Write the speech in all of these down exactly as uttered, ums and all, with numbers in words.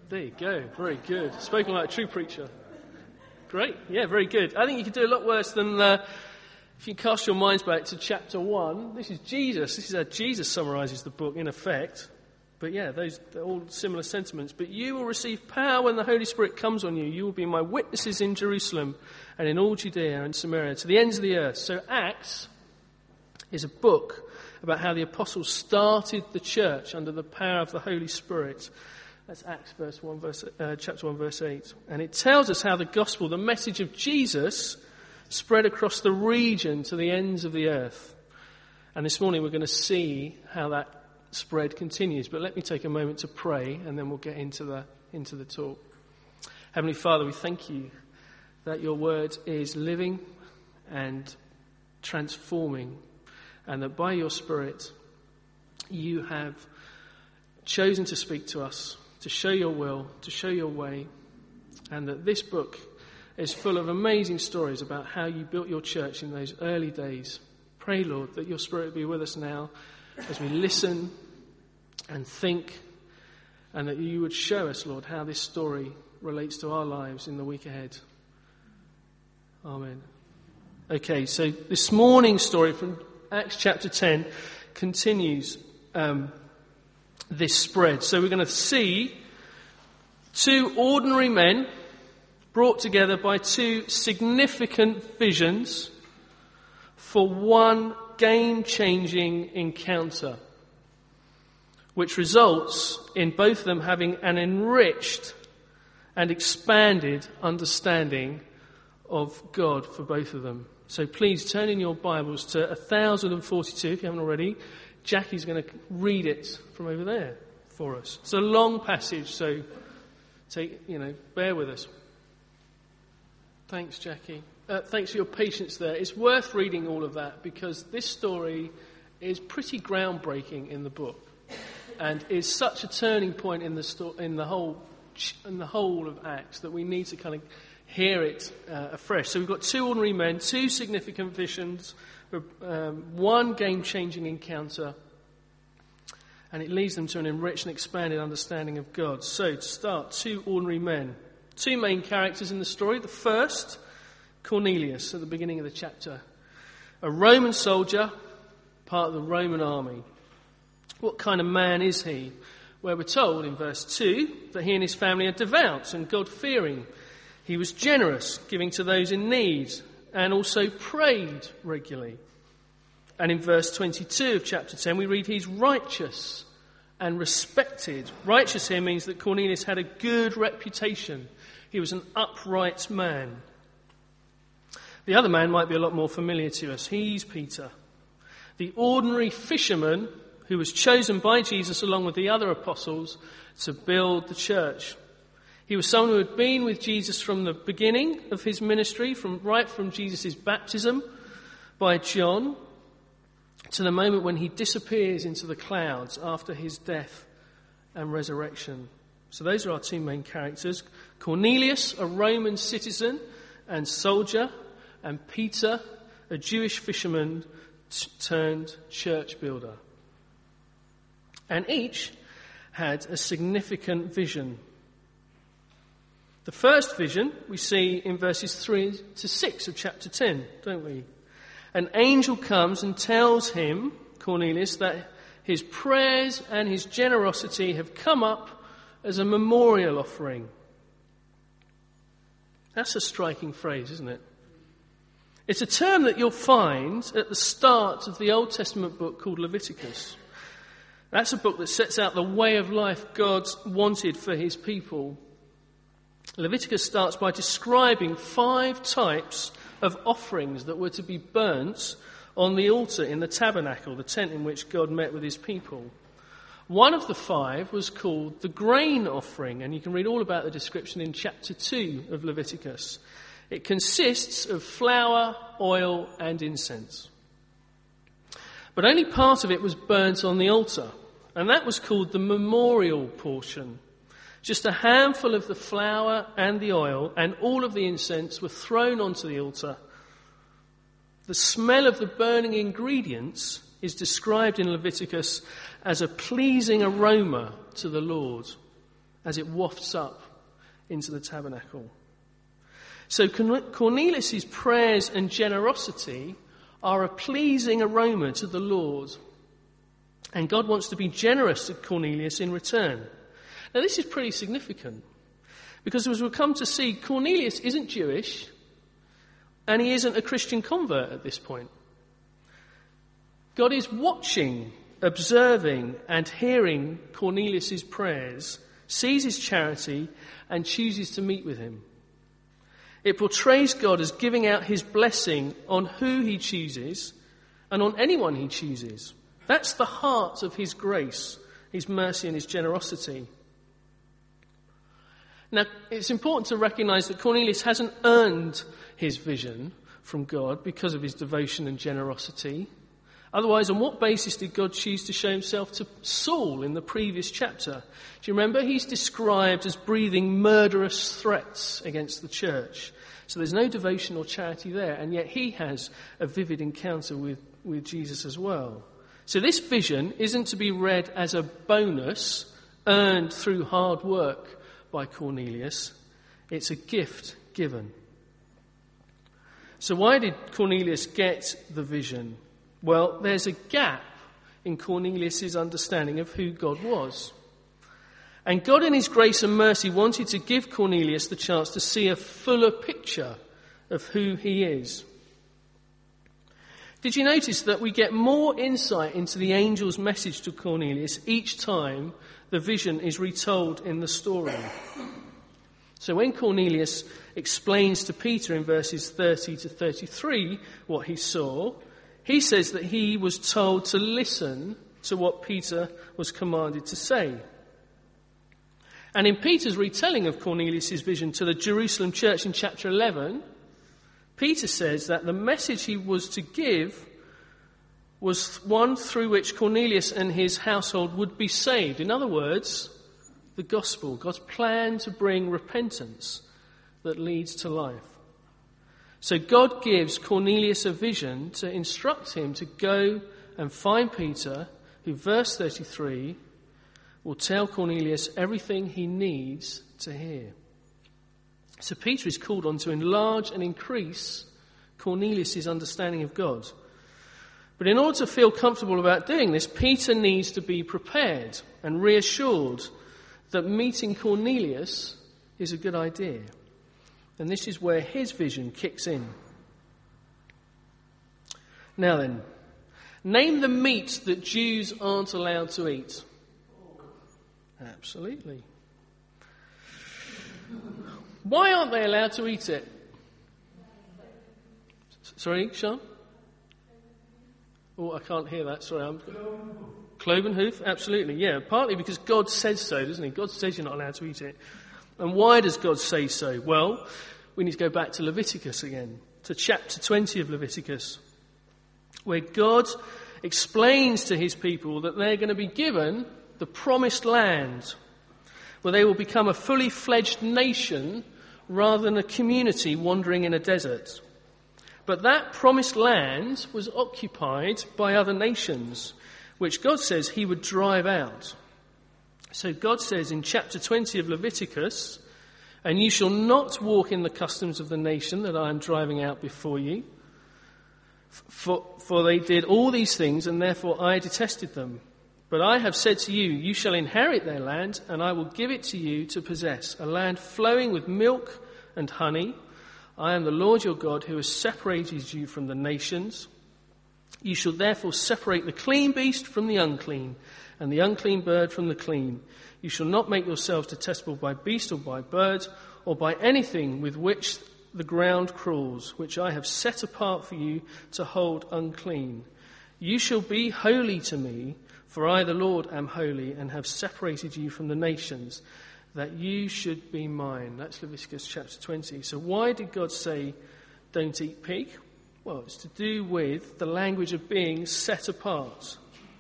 There you go. Very good. Spoken like a true preacher. Great. Yeah, very good. I think you could do a lot worse than uh, if you cast your minds back to chapter one. This is Jesus. This is how Jesus summarises the book in effect. But yeah, those are all similar sentiments. But you will receive power when the Holy Spirit comes on you. You will be my witnesses in Jerusalem and in all Judea and Samaria, to the ends of the earth. So Acts is a book about how the apostles started the church under the power of the Holy Spirit. That's Acts verse one, verse, uh, chapter one, verse eight. And it tells us how the gospel, the message of Jesus, spread across the region to the ends of the earth. And this morning we're going to see how that spread continues. But let me take a moment to pray, and then we'll get into the into the talk. Heavenly Father, we thank you that your word is living and transforming, and that by your Spirit you have chosen to speak to us, to show your will, to show your way, and that this book is full of amazing stories about how you built your church in those early days. Pray, Lord, that your Spirit be with us now as we listen and think, and that you would show us, Lord, how this story relates to our lives in the week ahead. Amen. Okay, so this morning's story from Acts chapter ten continues um, this spread. So we're going to see two ordinary men brought together by two significant visions for one game-changing encounter, which results in both of them having an enriched and expanded understanding of God for both of them. So please turn in your Bibles to one thousand forty-two, if you haven't already. Jackie's going to read it from over there for us. It's a long passage, so take, you know, bear with us. Thanks, Jackie. Uh, thanks for your patience there. It's worth reading all of that because this story is pretty groundbreaking in the book and is such a turning point in the sto- in the whole in the whole of Acts that we need to kind of hear it uh, afresh. So we've got two ordinary men, two significant visions, um, one game-changing encounter, and it leads them to an enriched and expanded understanding of God. So to start, two ordinary men. Two main characters in the story. The first, Cornelius, at the beginning of the chapter. A Roman soldier, part of the Roman army. What kind of man is he? Well, we're told in verse two that he and his family are devout and God-fearing. He was generous, giving to those in need, and also prayed regularly. And in verse twenty-two of chapter ten, we read he's righteous and respected. Righteous here means that Cornelius had a good reputation. He was an upright man. The other man might be a lot more familiar to us. He's Peter, the ordinary fisherman who was chosen by Jesus along with the other apostles to build the church. He was someone who had been with Jesus from the beginning of his ministry, from right from Jesus' baptism by John to the moment when he disappears into the clouds after his death and resurrection. So those are our two main characters. Cornelius, a Roman citizen and soldier, and Peter, a Jewish fisherman t- turned church builder. And each had a significant vision. The first vision we see in verses three to six of chapter ten, don't we? An angel comes and tells him, Cornelius, that his prayers and his generosity have come up as a memorial offering. That's a striking phrase, isn't it? It's a term that you'll find at the start of the Old Testament book called Leviticus. That's a book that sets out the way of life God wanted for his people. Leviticus starts by describing five types of offerings that were to be burnt on the altar in the tabernacle, the tent in which God met with his people. One of the five was called the grain offering, and you can read all about the description in chapter two of Leviticus. It consists of flour, oil, and incense. But only part of it was burnt on the altar, and that was called the memorial portion. Just a handful of the flour and the oil and all of the incense were thrown onto the altar. The smell of the burning ingredients is described in Leviticus as a pleasing aroma to the Lord. as it wafts up into the tabernacle. So Cornelius' prayers and generosity are a pleasing aroma to the Lord. And God wants to be generous to Cornelius in return. Now this is pretty significant, because as we'll come to see, Cornelius isn't Jewish and he isn't a Christian convert at this point. God is watching, observing and hearing Cornelius' prayers, sees his charity and chooses to meet with him. It portrays God as giving out his blessing on who he chooses and on anyone he chooses. That's the heart of his grace, his mercy and his generosity. Now, it's important to recognise that Cornelius hasn't earned his vision from God because of his devotion and generosity. Otherwise, on what basis did God choose to show himself to Saul in the previous chapter? Do you remember? He's described as breathing murderous threats against the church. So there's no devotion or charity there, and yet he has a vivid encounter with, with Jesus as well. So this vision isn't to be read as a bonus earned through hard work by Cornelius. It's a gift given. So why did Cornelius get the vision? Well, there's a gap in Cornelius' understanding of who God was. And God in his grace and mercy wanted to give Cornelius the chance to see a fuller picture of who he is. Did you notice that we get more insight into the angel's message to Cornelius each time the vision is retold in the story? So when Cornelius explains to Peter in verses thirty to thirty-three what he saw, he says that he was told to listen to what Peter was commanded to say. And in Peter's retelling of Cornelius' vision to the Jerusalem church in chapter eleven, Peter says that the message he was to give was one through which Cornelius and his household would be saved. In other words, the gospel, God's plan to bring repentance that leads to life. So God gives Cornelius a vision to instruct him to go and find Peter, who, verse thirty-three, will tell Cornelius everything he needs to hear. So Peter is called on to enlarge and increase Cornelius' understanding of God. But in order to feel comfortable about doing this, Peter needs to be prepared and reassured that meeting Cornelius is a good idea. And this is where his vision kicks in. Now then, name the meat that Jews aren't allowed to eat. Absolutely. Why aren't they allowed to eat it? Sorry, Sean? Oh, I can't hear that. Sorry. I'm... Cloven hoof? Absolutely, yeah. Partly because God says so, doesn't he? God says you're not allowed to eat it. And why does God say so? Well, we need to go back to Leviticus again, to chapter twenty of Leviticus, where God explains to his people that they're going to be given the promised land, where they will become a fully fledged nation rather than a community wandering in a desert. But that promised land was occupied by other nations, which God says he would drive out. So God says in chapter twenty of Leviticus, "And you shall not walk in the customs of the nation that I am driving out before you. For, for they did all these things, and therefore I detested them. But I have said to you, you shall inherit their land, and I will give it to you to possess, a land flowing with milk and honey. I am the Lord your God who has separated you from the nations. You shall therefore separate the clean beast from the unclean, and the unclean bird from the clean. You shall not make yourselves detestable by beast or by bird, or by anything with which the ground crawls, which I have set apart for you to hold unclean. You shall be holy to me, for I, the Lord, am holy, and have separated you from the nations, that you should be mine." That's Leviticus chapter twenty. So why did God say, don't eat pig? Well, it's to do with the language of being set apart.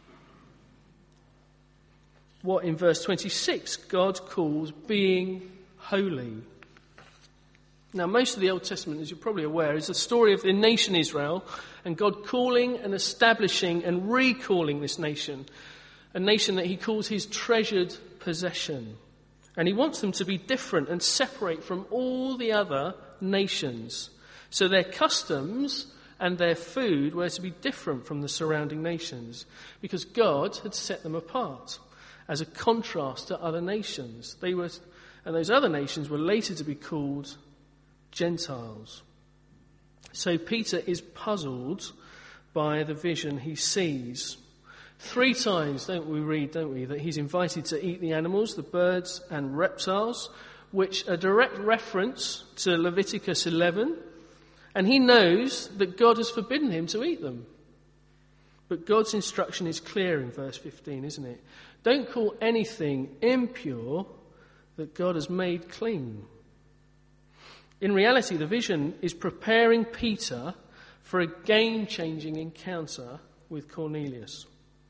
What in verse twenty-six God calls being holy. Now, most of the Old Testament, as you're probably aware, is the story of the nation Israel and God calling and establishing and recalling this nation, a nation that he calls his treasured possession. And he wants them to be different and separate from all the other nations. So their customs and their food were to be different from the surrounding nations, because God had set them apart as a contrast to other nations. They were, and those other nations were later to be called Gentiles. So Peter is puzzled by the vision he sees. Three times, don't we read, don't we, that he's invited to eat the animals, the birds and reptiles, which are direct reference to Leviticus eleven. And he knows that God has forbidden him to eat them. But God's instruction is clear in verse fifteen, isn't it? Don't call anything impure that God has made clean. In reality, the vision is preparing Peter for a game-changing encounter with Cornelius.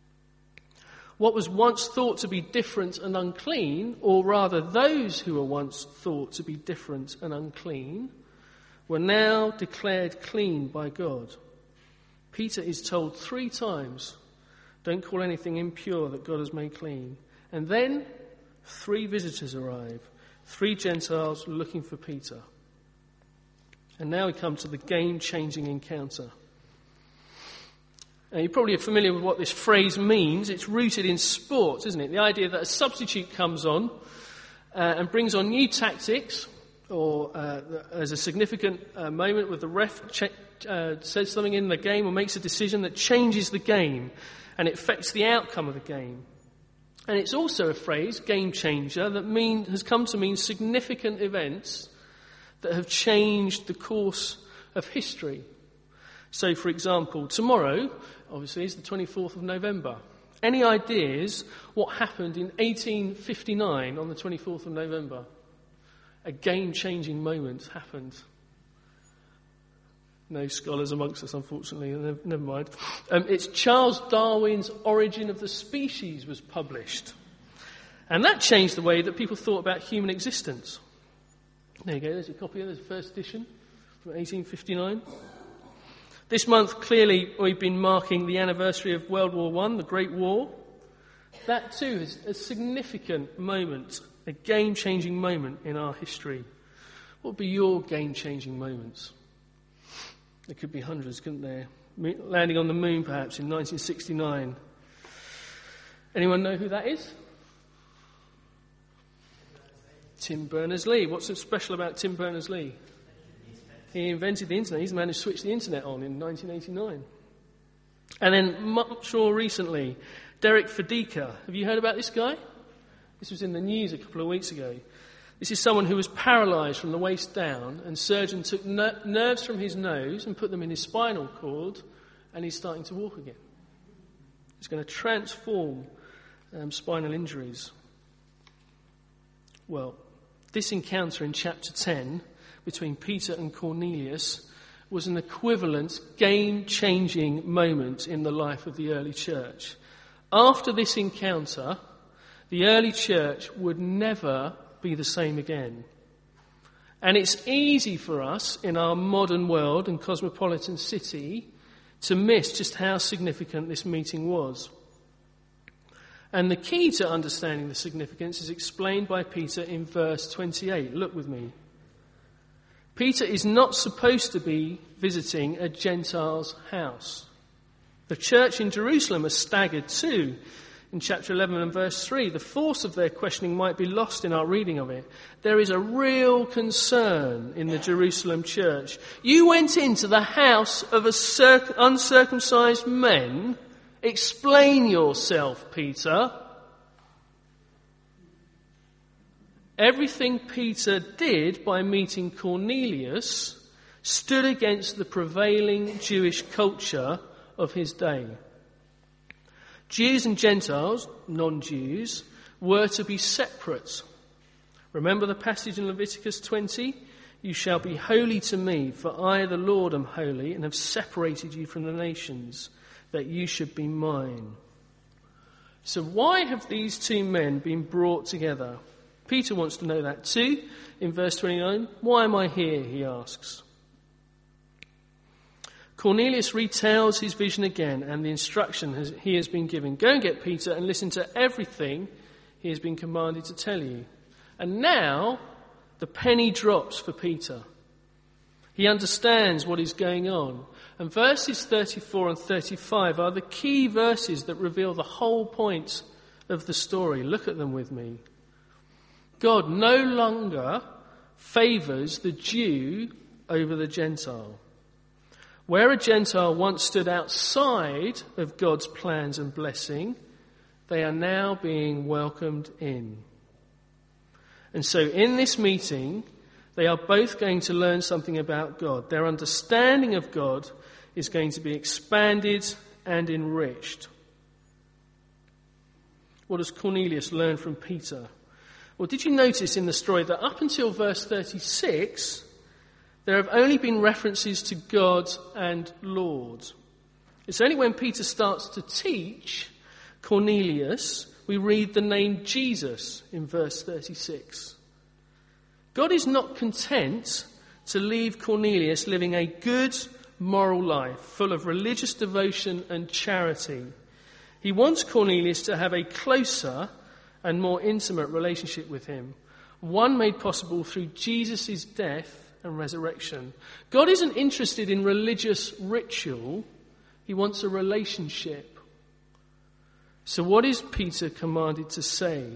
What was once thought to be different and unclean, or rather those who were once thought to be different and unclean, were now declared clean by God. Peter is told three times, don't call anything impure that God has made clean. And then three visitors arrive, three Gentiles looking for Peter. And now we come to the game-changing encounter. Now, you probably are familiar with what this phrase means. It's rooted in sports, isn't it? The idea that a substitute comes on uh, and brings on new tactics, or uh, as a significant uh, moment where the ref che- uh, says something in the game or makes a decision that changes the game and it affects the outcome of the game. And it's also a phrase, game changer, that mean, has come to mean significant events that have changed the course of history. So, for example, tomorrow, obviously, is the twenty-fourth of November. Any ideas what happened in eighteen fifty-nine on the twenty-fourth of November? A game-changing moment happened. No scholars amongst us, unfortunately. Never, never mind. Um, it's Charles Darwin's Origin of the Species was published. And that changed the way that people thought about human existence. There you go, there's a copy of the first edition from eighteen fifty-nine. This month, clearly, we've been marking the anniversary of World War One, the Great War. That too is a significant moment, a game-changing moment in our history. What would be your game-changing moments? There could be hundreds, couldn't there? Landing on the moon, perhaps, in nineteen sixty-nine. Anyone know who that is? Tim Berners-Lee. What's so special about Tim Berners-Lee? He invented the internet. He's the man who switched the internet on in nineteen eighty-nine. And then much more recently, Derek Fadiga. Have you heard about this guy? This was in the news a couple of weeks ago. This is someone who was paralysed from the waist down, and surgeons took ner- nerves from his nose and put them in his spinal cord, and he's starting to walk again. It's going to transform um, spinal injuries. Well, this encounter in chapter ten between Peter and Cornelius was an equivalent game-changing moment in the life of the early church. After this encounter, the early church would never be the same again. And it's easy for us in our modern world and cosmopolitan city to miss just how significant this meeting was. And the key to understanding the significance is explained by Peter in verse twenty-eight. Look with me. Peter is not supposed to be visiting a Gentile's house. The church in Jerusalem are staggered too. In chapter eleven and verse three, the force of their questioning might be lost in our reading of it. There is a real concern in the Jerusalem church. You went into the house of a circ- uncircumcised men. Explain yourself, Peter. Everything Peter did by meeting Cornelius stood against the prevailing Jewish culture of his day. Jews and Gentiles, non-Jews, were to be separate. Remember the passage in Leviticus twenty? You shall be holy to me, for I, the Lord, am holy, and have separated you from the nations, that you should be mine. So why have these two men been brought together? Peter wants to know that too. In verse twenty-nine, why am I here, he asks. Cornelius retells his vision again and the instruction has, he has been given. Go and get Peter and listen to everything he has been commanded to tell you. And now the penny drops for Peter. He understands what is going on. And verses thirty-four and thirty-five are the key verses that reveal the whole point of the story. Look at them with me. God no longer favours the Jew over the Gentile. Where a Gentile once stood outside of God's plans and blessing, they are now being welcomed in. And so in this meeting, they are both going to learn something about God. Their understanding of God is going to be expanded and enriched. What does Cornelius learn from Peter? Well, did you notice in the story that up until verse thirty-six, there have only been references to God and Lord. It's only when Peter starts to teach Cornelius, we read the name Jesus in verse thirty-six. God is not content to leave Cornelius living a good moral life, full of religious devotion and charity. He wants Cornelius to have a closer and more intimate relationship with him, one made possible through Jesus' death and resurrection. God isn't interested in religious ritual. He wants a relationship. So what is Peter commanded to say?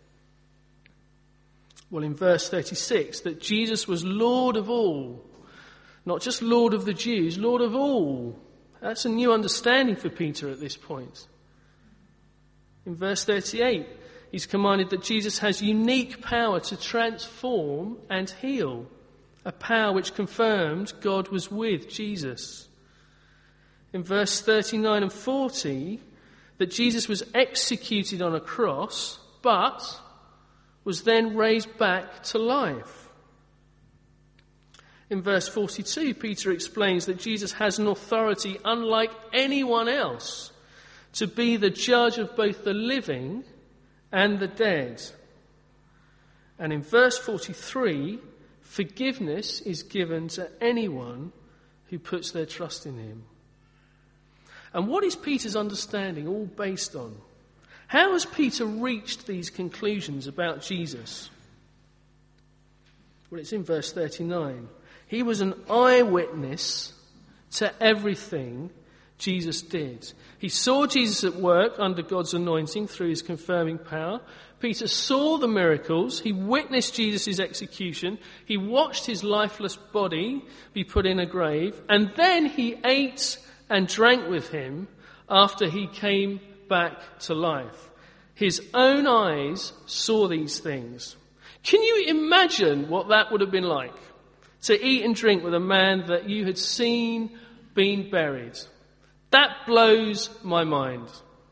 Well, in verse thirty-six, that Jesus was Lord of all. Not just Lord of the Jews, Lord of all. That's a new understanding for Peter at this point. In verse thirty-eight, he's commanded that Jesus has unique power to transform and heal. A power which confirmed God was with Jesus. In verse thirty-nine and forty, that Jesus was executed on a cross, but was then raised back to life. In verse forty-two, Peter explains that Jesus has an authority unlike anyone else to be the judge of both the living and the dead. And in verse forty-three, forgiveness is given to anyone who puts their trust in him. And what is Peter's understanding all based on? How has Peter reached these conclusions about Jesus? Well, it's in verse thirty-nine. He was an eyewitness to everything Jesus did. He saw Jesus at work under God's anointing through his confirming power. Peter saw the miracles. He witnessed Jesus' execution. He watched his lifeless body be put in a grave. And then he ate and drank with him after he came back to life. His own eyes saw these things. Can you imagine what that would have been like? To eat and drink with a man that you had seen being buried. That blows my mind.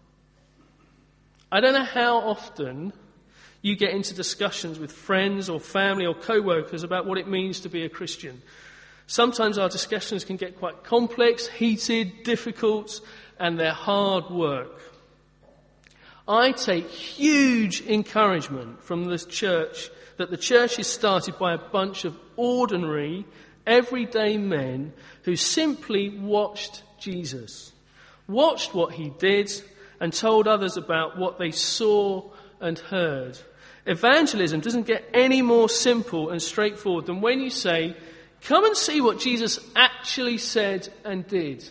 I don't know how often you get into discussions with friends or family or co-workers about what it means to be a Christian. Sometimes our discussions can get quite complex, heated, difficult, and they're hard work. I take huge encouragement from this church that the church is started by a bunch of ordinary, everyday men who simply watched Jesus, watched what he did, and told others about what they saw and heard. Evangelism doesn't get any more simple and straightforward than when you say, come and see what Jesus actually said and did.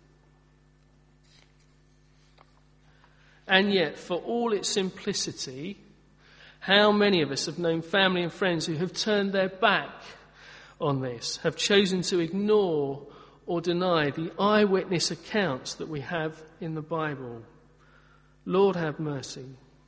And yet, for all its simplicity, how many of us have known family and friends who have turned their back on this, have chosen to ignore or deny the eyewitness accounts that we have in the Bible? Lord, have mercy.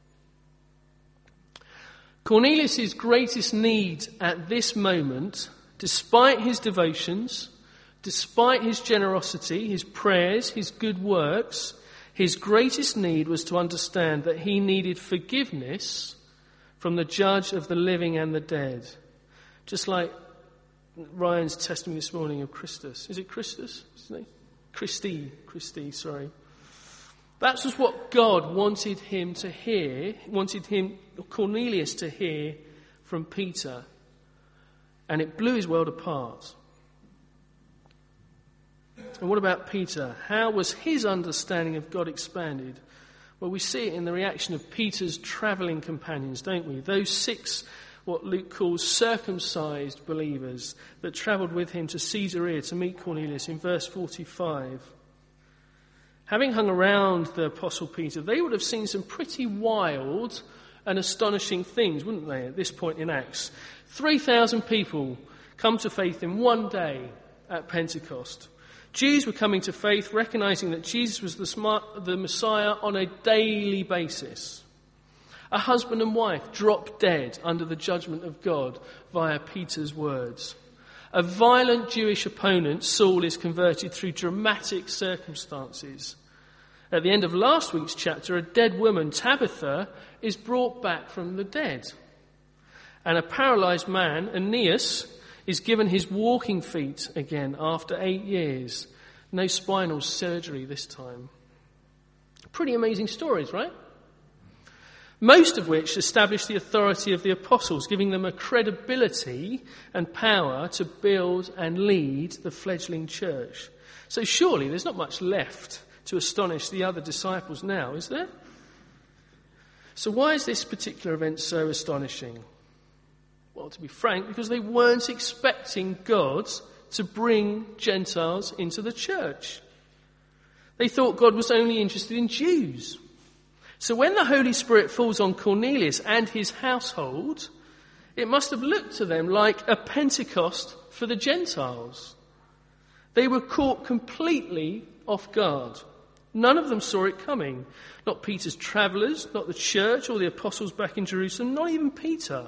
Cornelius' greatest need at this moment, despite his devotions, despite his generosity, his prayers, his good works, his greatest need was to understand that he needed forgiveness from the judge of the living and the dead. Just like Ryan's testimony this morning of Christus. Is it Christus? Is his name? Christy. Christy, sorry. That was what God wanted him to hear, wanted him, Cornelius, to hear from Peter. And it blew his world apart. And what about Peter? How was his understanding of God expanded? Well, we see it in the reaction of Peter's travelling companions, don't we? Those six what Luke calls circumcised believers that travelled with him to Caesarea to meet Cornelius in verse forty-five. Having hung around the Apostle Peter, they would have seen some pretty wild and astonishing things, wouldn't they, at this point in Acts? three thousand people come to faith in one day at Pentecost. Jews were coming to faith, recognising that Jesus was the, smart, the Messiah on a daily basis. A husband and wife dropped dead under the judgment of God via Peter's words. A violent Jewish opponent, Saul, is converted through dramatic circumstances. At the end of last week's chapter, a dead woman, Tabitha, is brought back from the dead. And a paralysed man, Aeneas, is given his walking feet again after eight years. No spinal surgery this time. Pretty amazing stories, right? Most of which establish the authority of the apostles, giving them a credibility and power to build and lead the fledgling church. So surely there's not much left to astonish the other disciples now, is there? So why is this particular event so astonishing? Well, to be frank, because they weren't expecting God to bring Gentiles into the church. They thought God was only interested in Jews. So when the Holy Spirit falls on Cornelius and his household, it must have looked to them like a Pentecost for the Gentiles. They were caught completely off guard. None of them saw it coming. Not Peter's travellers, not the church or the apostles back in Jerusalem, not even Peter.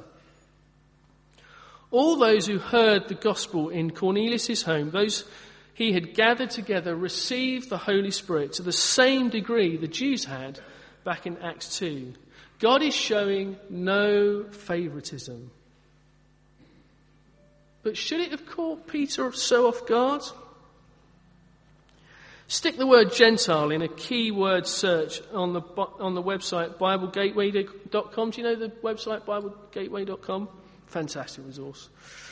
All those who heard the gospel in Cornelius' home, those he had gathered together, received the Holy Spirit to the same degree the Jews had back in Acts two. God is showing no favouritism. But should it have caught Peter so off guard? Stick the word Gentile in a keyword search on the on the website Bible Gateway dot com. Do you know the website Bible Gateway dot com? Fantastic resource.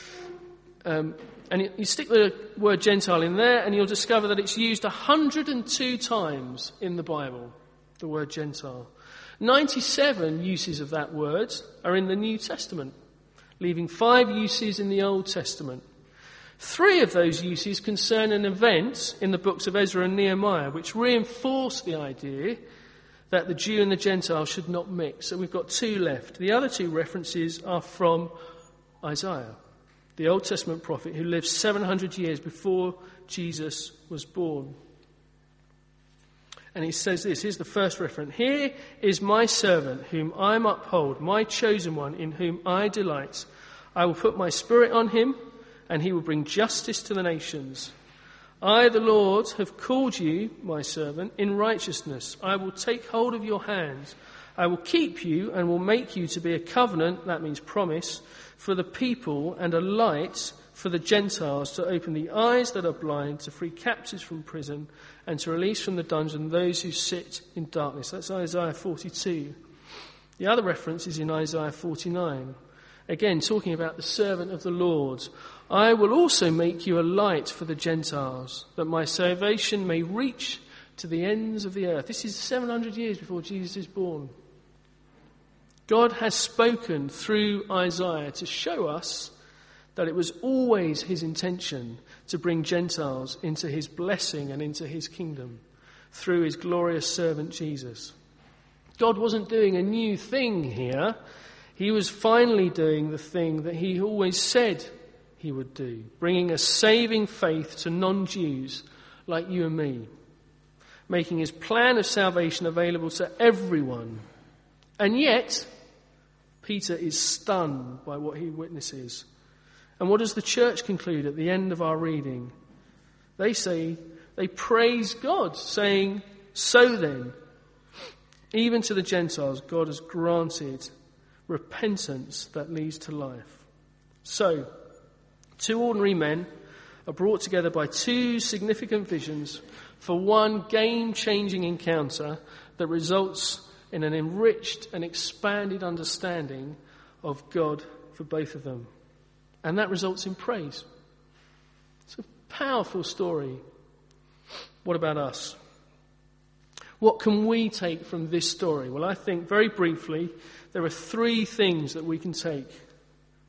Um, and you, you stick the word Gentile in there and you'll discover that it's used one hundred two times in the Bible, the word Gentile. ninety-seven uses of that word are in the New Testament, leaving five uses in the Old Testament. Three of those uses concern an event in the books of Ezra and Nehemiah, which reinforce the idea that the Jew and the Gentile should not mix. So we've got two left. The other two references are from Isaiah, the Old Testament prophet who lived seven hundred years before Jesus was born. And he says this, here's the first reference. Here is my servant whom I uphold, my chosen one in whom I delight. I will put my spirit on him, and he will bring justice to the nations. I, the Lord, have called you, my servant, in righteousness. I will take hold of your hands. I will keep you and will make you to be a covenant, that means promise, for the people and a light for the Gentiles, to open the eyes that are blind, to free captives from prison, and to release from the dungeon those who sit in darkness. That's Isaiah forty-two. The other reference is in Isaiah forty-nine. Again, talking about the servant of the Lord. I will also make you a light for the Gentiles, that my salvation may reach to the ends of the earth. This is seven hundred years before Jesus is born. God has spoken through Isaiah to show us that it was always his intention to bring Gentiles into his blessing and into his kingdom through his glorious servant Jesus. God wasn't doing a new thing here. He was finally doing the thing that he always said he would do, bringing a saving faith to non-Jews like you and me, making his plan of salvation available to everyone. And yet, Peter is stunned by what he witnesses. And what does the church conclude at the end of our reading? They say, they praise God, saying, so then, even to the Gentiles, God has granted repentance that leads to life. So, two ordinary men are brought together by two significant visions for one game-changing encounter that results in an enriched and expanded understanding of God for both of them. And that results in praise. It's a powerful story. What about us? What can we take from this story? Well, I think very briefly there are three things that we can take.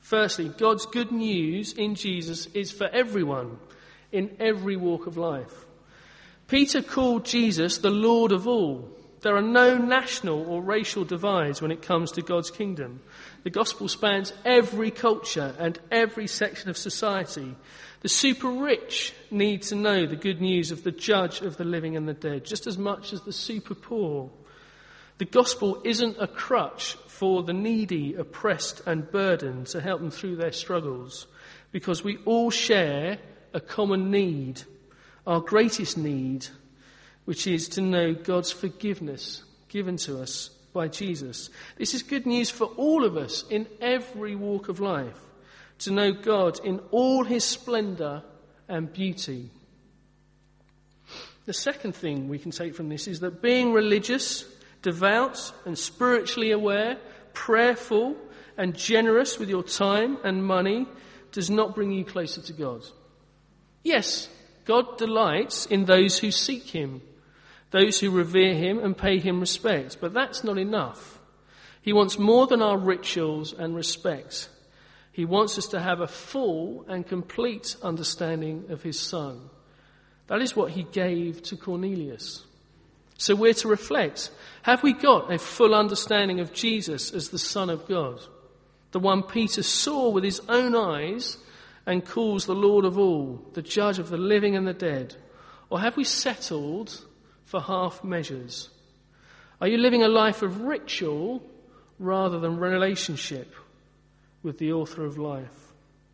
Firstly, God's good news in Jesus is for everyone, in every walk of life. Peter called Jesus the Lord of all. There are no national or racial divides when it comes to God's kingdom. The gospel spans every culture and every section of society. The super rich need to know the good news of the judge of the living and the dead, just as much as the super poor. The gospel isn't a crutch for the needy, oppressed and burdened to help them through their struggles, because we all share a common need, our greatest need, which is to know God's forgiveness given to us by Jesus. This is good news for all of us in every walk of life, to know God in all his splendour and beauty. The second thing we can take from this is that being religious, devout and spiritually aware, prayerful and generous with your time and money does not bring you closer to God. Yes, God delights in those who seek him, those who revere him and pay him respect, but that's not enough. He wants more than our rituals and respect. He wants us to have a full and complete understanding of his Son. That is what he gave to Cornelius. So we're to reflect, have we got a full understanding of Jesus as the Son of God, the one Peter saw with his own eyes and calls the Lord of all, the judge of the living and the dead? Or have we settled for half measures? Are you living a life of ritual rather than relationship with the author of life?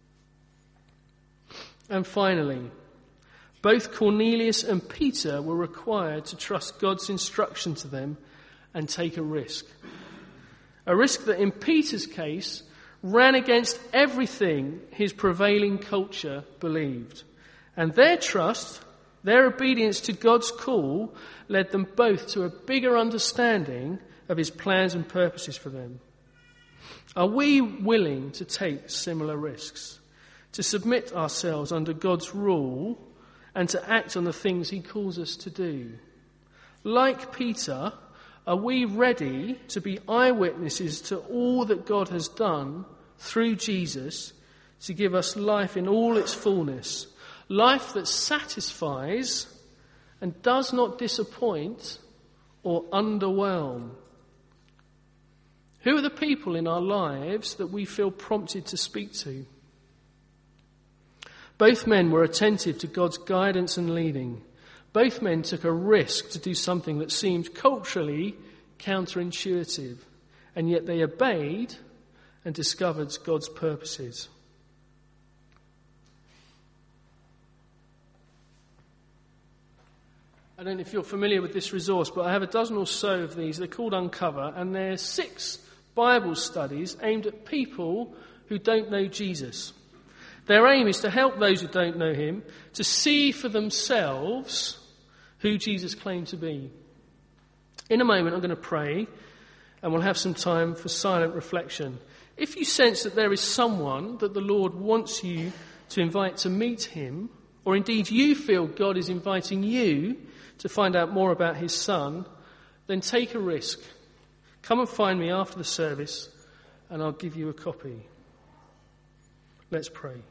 And finally, both Cornelius and Peter were required to trust God's instruction to them and take a risk. A risk that in Peter's case ran against everything his prevailing culture believed. And their trust, their obedience to God's call, led them both to a bigger understanding of his plans and purposes for them. Are we willing to take similar risks, to submit ourselves under God's rule and to act on the things he calls us to do? Like Peter, are we ready to be eyewitnesses to all that God has done through Jesus to give us life in all its fullness, life that satisfies and does not disappoint or underwhelm? Who are the people in our lives that we feel prompted to speak to? Both men were attentive to God's guidance and leading. Both men took a risk to do something that seemed culturally counterintuitive, and yet they obeyed and discovered God's purposes. I don't know if you're familiar with this resource, but I have a dozen or so of these. They're called Uncover, and they're six Bible studies aimed at people who don't know Jesus. Their aim is to help those who don't know him to see for themselves who Jesus claimed to be. In a moment, I'm going to pray, and we'll have some time for silent reflection. If you sense that there is someone that the Lord wants you to invite to meet him, or indeed you feel God is inviting you to find out more about his Son, then take a risk. Come and find me after the service, and I'll give you a copy. Let's pray.